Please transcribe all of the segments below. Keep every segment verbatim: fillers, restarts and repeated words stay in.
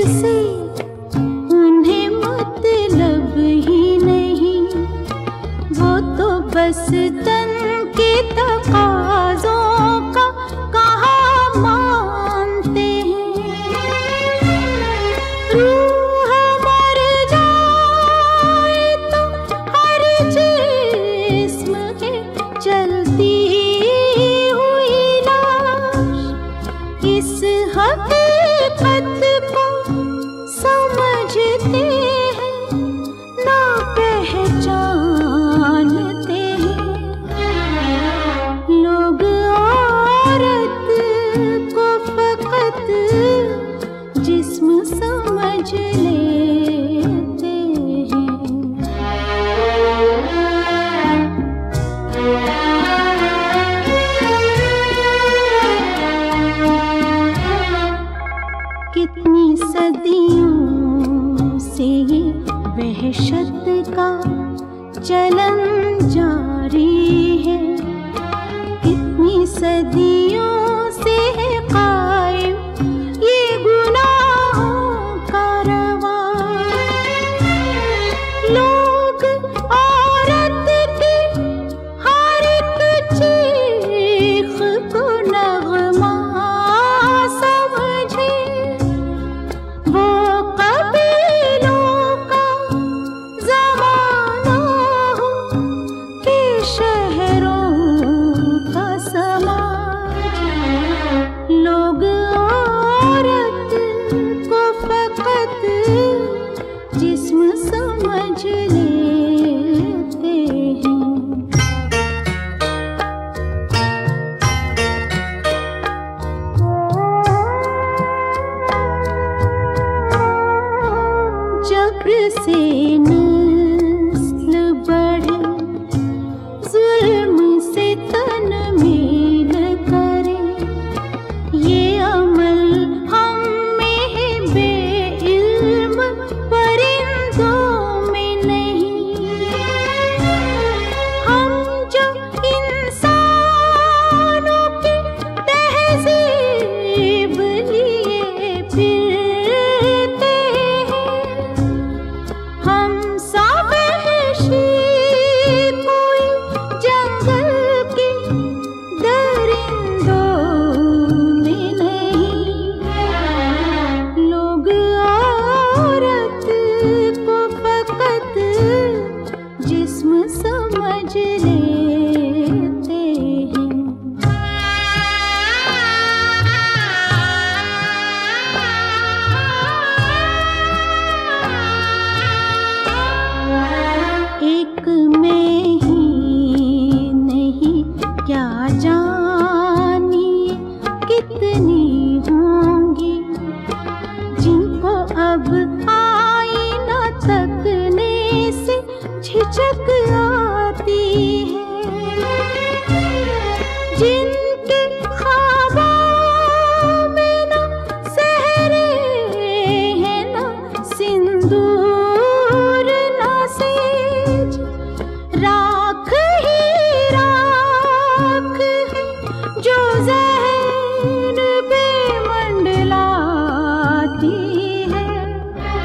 से उन्हें मतलब ही नहीं, वो तो बस तन के तकाज़ों का कहाँ मानते हैं। रूह मर जाए तो हर जिस्म है चलती हुई लाश, इस हकीकत को समझते हैं ना पहचानते हैं। लोग औरत को फकत जिस्म समझ लेते हैं। कितनी सदियों से ये वहशत का चलन जारी है, कितनी सदियों से है कायम ये गुनाहों का रवां। लोग औरत की हर एक चीख को नगमा समझे, वो कबीलों का ज़माना हो कि शहरों का समाज। लोग औरत को फकत जिस्म समझ लेते हैं। जब्र से नस्ल बढ़े, जुल्म से तन मेल करे, ये अमल हम में है बेइल्म परिंदों में नहीं। हम जो इंसानों की तहज़ीब लिए फिरते हैं, हम सब वहशी कोई जंगल के दरिंदों में नहीं। लोग औरत को फकत जिस्म समझ लेते हैं। एक में ही नहीं क्या जानिए कितनी होंगी, जिनको अब आईना तकने से झिझक आती है, जिनके ख्वाबों में ना सहरे हैं ना सिंदूर ना सेज, राख ही राख है जो ज़हन पे मंडलाती है।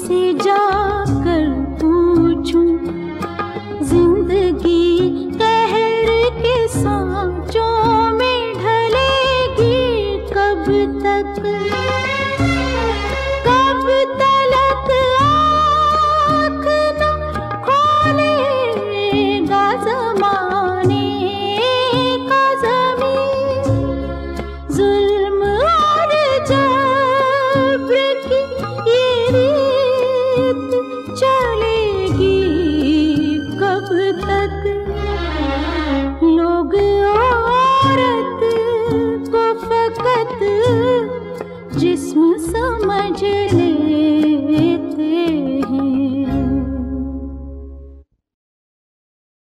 से जा